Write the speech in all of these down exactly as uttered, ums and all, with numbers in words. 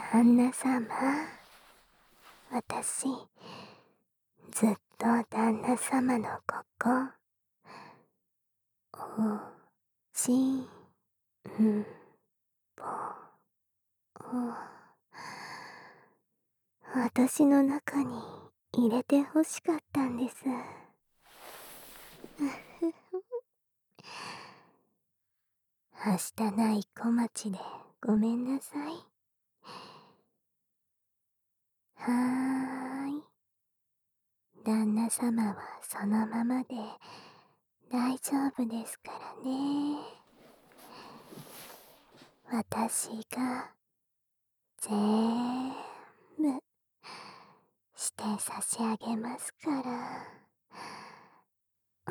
旦那様、私、ずっと旦那様のここ、おちんぽを、私の中に入れて欲しかったんです。はしたない小町でごめんなさい。はーい。旦那様はそのままで大丈夫ですからね。私が全部して差し上げますから。うん。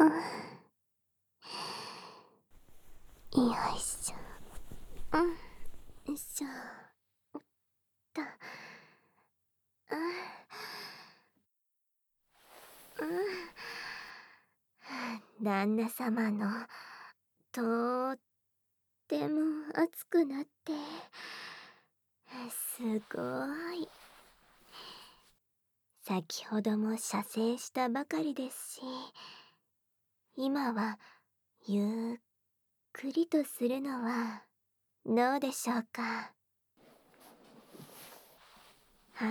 よいしょ。うん。よいしょ。と。うん。うん。旦那様のとーっても熱くなって、すごい。先ほども射精したばかりですし、今はゆっくりとするのはどうでしょうか。はい。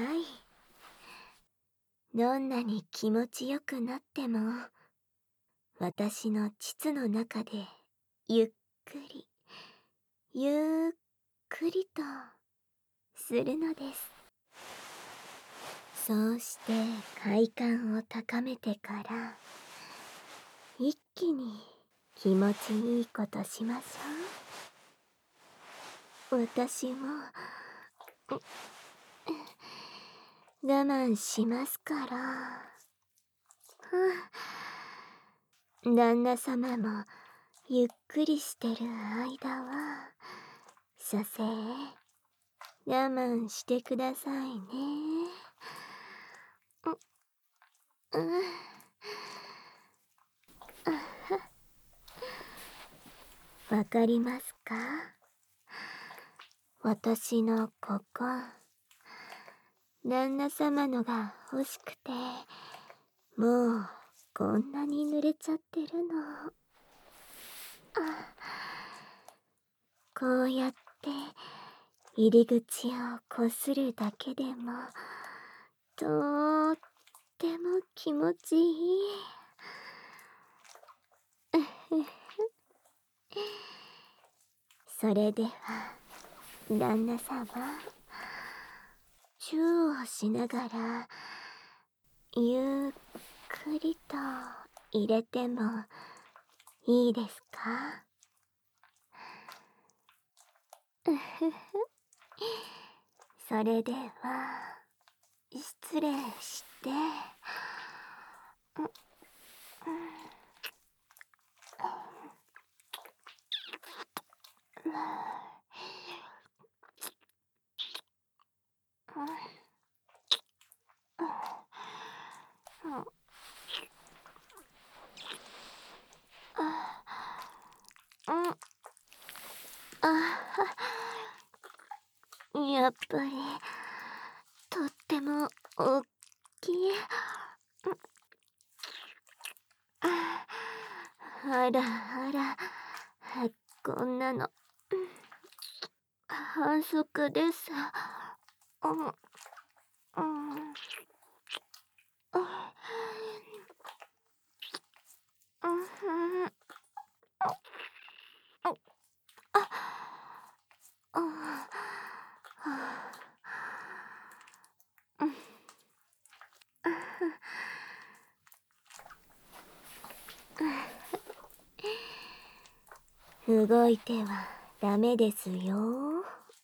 どんなに気持ちよくなっても、私の膣の中でゆっくり、ゆっくりとするのです。そうして快感を高めてから、一気に気持ちいいことしましょう。私も我慢しますから。旦那様もゆっくりしてる間は射精我慢してくださいね。う、うん、わかりますか？私のここ、旦那様のが欲しくて、もうこんなに濡れちゃってるの。こうやって入り口をこするだけでもとーっても気持ちいい。それでは旦那様、チューをしながらゆっくりと入れてもいいですか？それでは失礼して。やっぱりとってもおっきい。あらあら、こんなの反則です。うん、うん、動いてはダメですよ。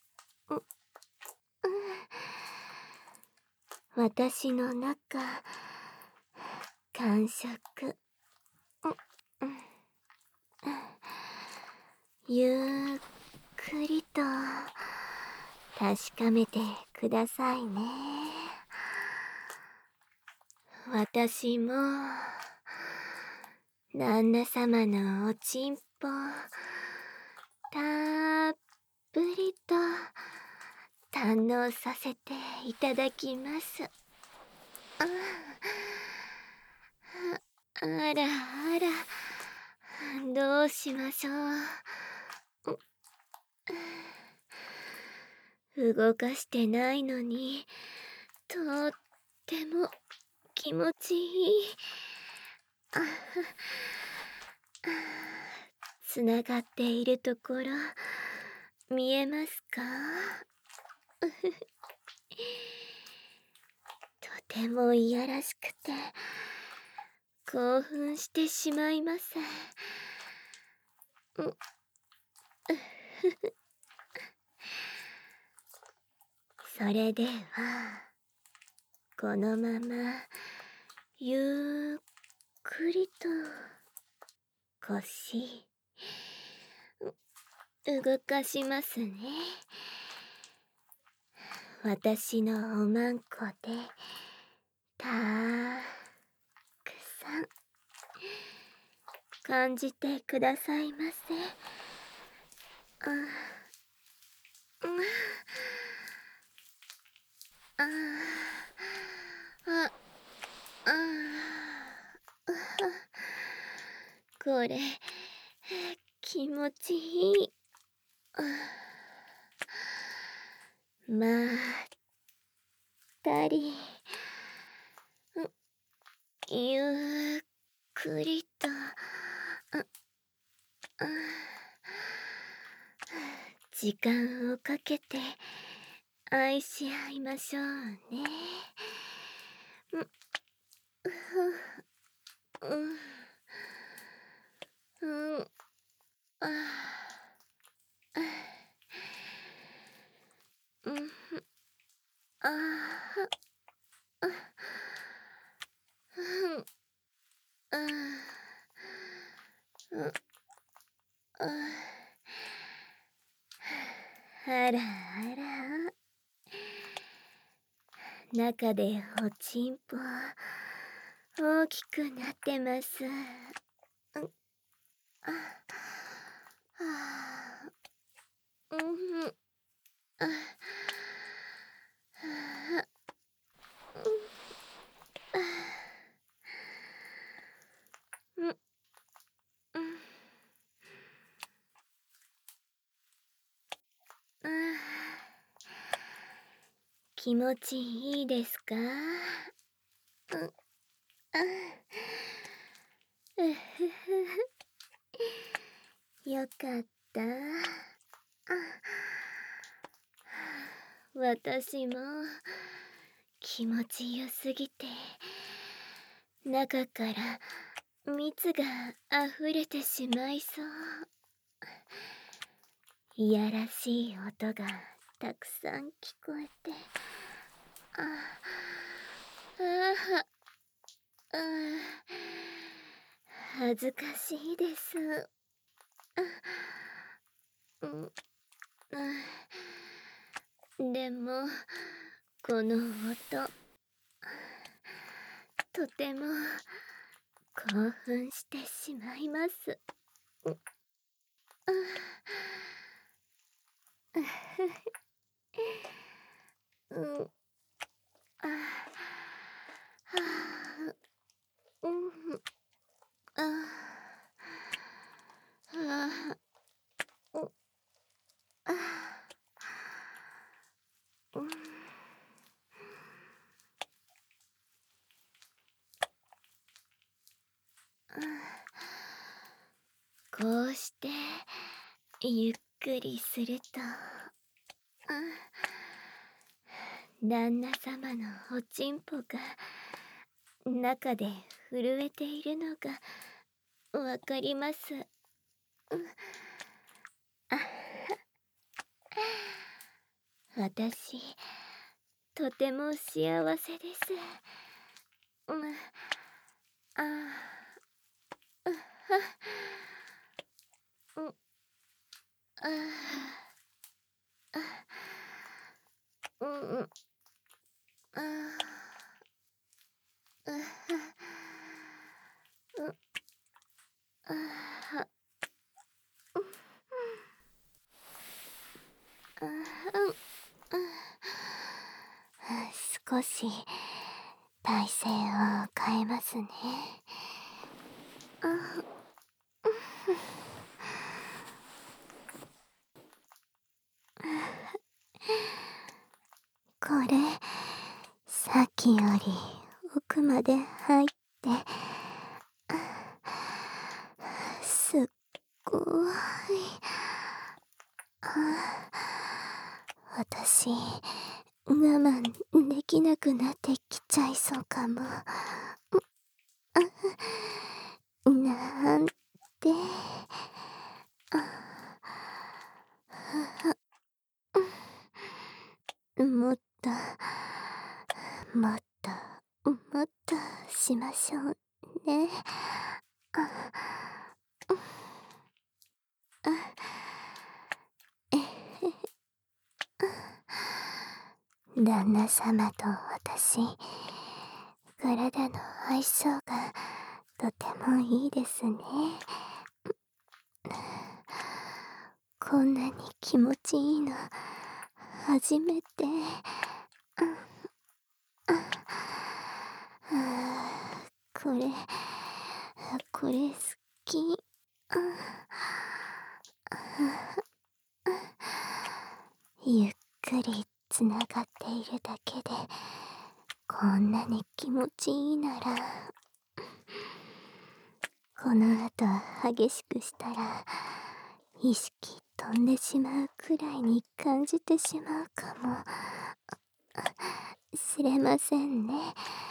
私の中、感触。ゆっくりと確かめてくださいね。私も旦那様のおちんぽたっぷりと堪能させていただきます。ああらあら、どうしましょう。動かしてないのに、とっても気持ちいい。あつながっているところ、見えますか？とてもいやらしくて、興奮してしまいます。うそれでは、このまま、ゆっくりと、腰、動かしますね。私のおまんこで、たくさん、感じてくださいませ。あ、あ、あ、あ、あ、これ、気持ちいい。まったり、ゆっくりと、時間をかけて愛し合いましょうね。うん、うん、あ、うん、あ、あ、うん、あ、うん、あ、あらあら、中でおちんぽ大きくなってます。うん、あ、あ、うん、あ、あ、うん、うん、うん、気持ちいいですか？うん、あ、うふふ、よかった。あ、私も気持ちよすぎて、中から蜜が溢れてしまいそう。いやらしい音がたくさん聞こえて、あ、あ、あ、恥ずかしいです。うん、うん、でも、この音、とても興奮してしまいます。うん、うん、あ、はあ、うん、あ、あ、うん、あ、うん、こうしてゆっくりすると、旦那様のおちんぽが中で震えているのがわかります。私、とても幸せです。うん、あ、うは、うん、あ、あ、うん、あ、うは、うん、あ、うん、あ、うん、 少し体勢を変えますね。あこれさっきより奥まで入ってすっごい。私我慢できなくなってきちゃいそうかも。なんてもっともっともっとしましょうね。旦那様と私、体の相性がとてもいいですね。こんなに気持ちいいの初めて。これこれ好き。ゆっくりつながっているだけでこんなに気持ちいいなら、この後激しくしたら意識飛んでしまうくらいに感じてしまうかもしれませんね。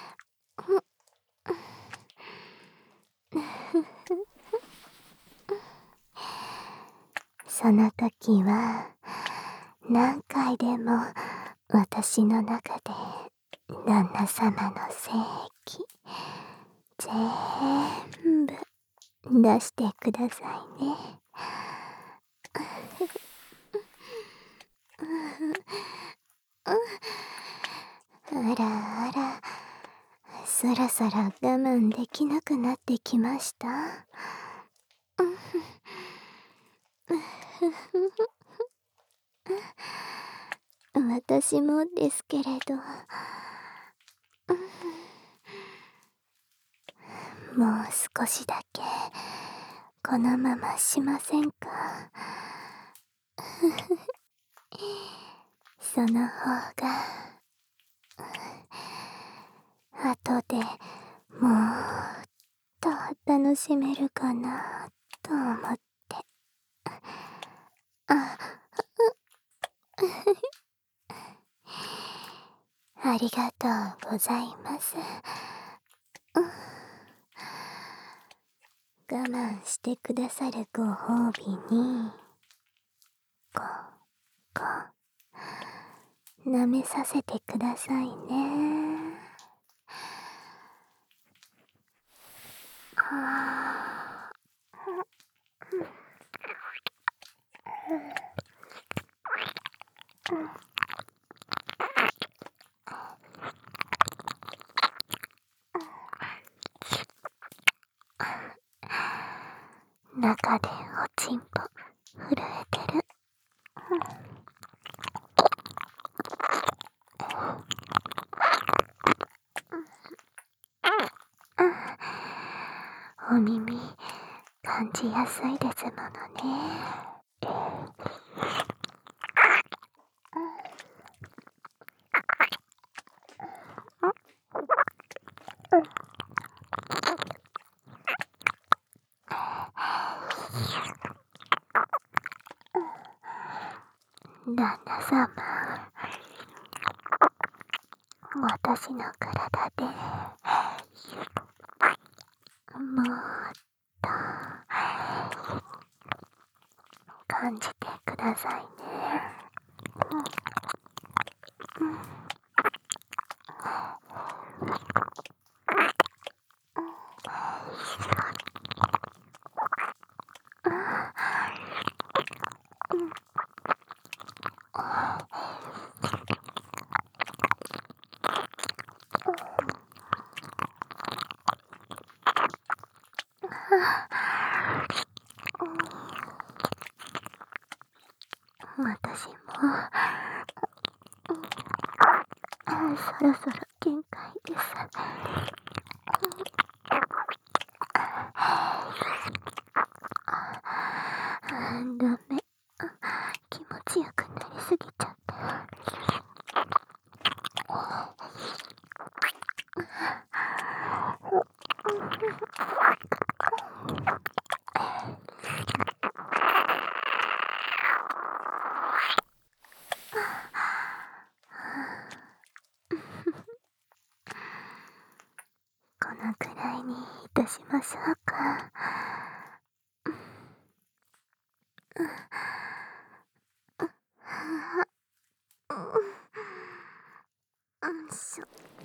その時は何回でも私の中で旦那様の精液全部出してくださいね。あらあら、そろそろ我慢できなくなってきました。私もですけれど、もう少しだけこのまましませんか。その方が後でもっと楽しめるかなと思って。あありがとうございます。我慢してくださるご褒美にここ舐めさせてくださいね。中でおちんぽ震えてる。お耳感じやすいですものね。旦那様、私の体でもっと感じてくださいね。 そろそろ限界です。ダメ。気持ちよくなりすぎちゃった。このくらいにいたしましょうか。うんしょ。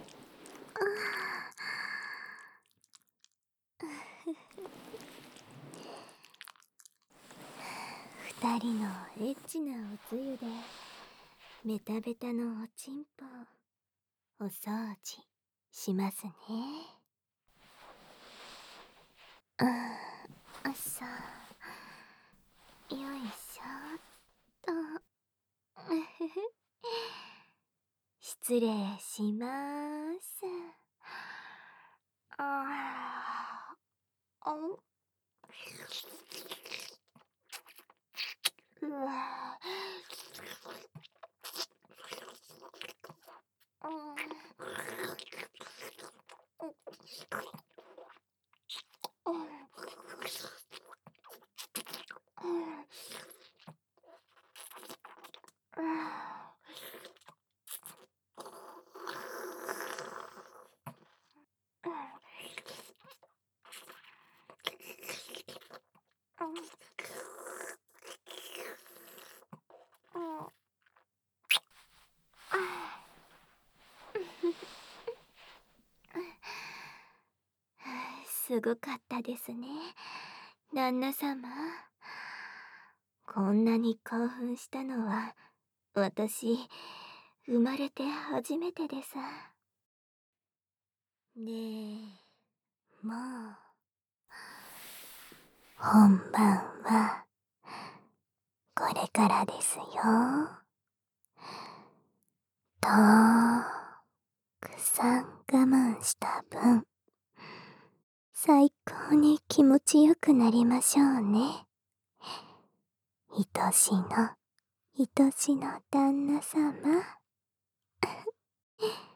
二人のエッチなおつゆでベタベタのおちんぽお掃除しますね。うん、よいしょよいしょっと。失礼しまーす。あーあうわすごかったですね、旦那様。こんなに興奮したのは私生まれて初めてです。でもう本番はこれからですよ。たくさん我慢した分、最高に気持ちよくなりましょうね。愛しの愛しの旦那様。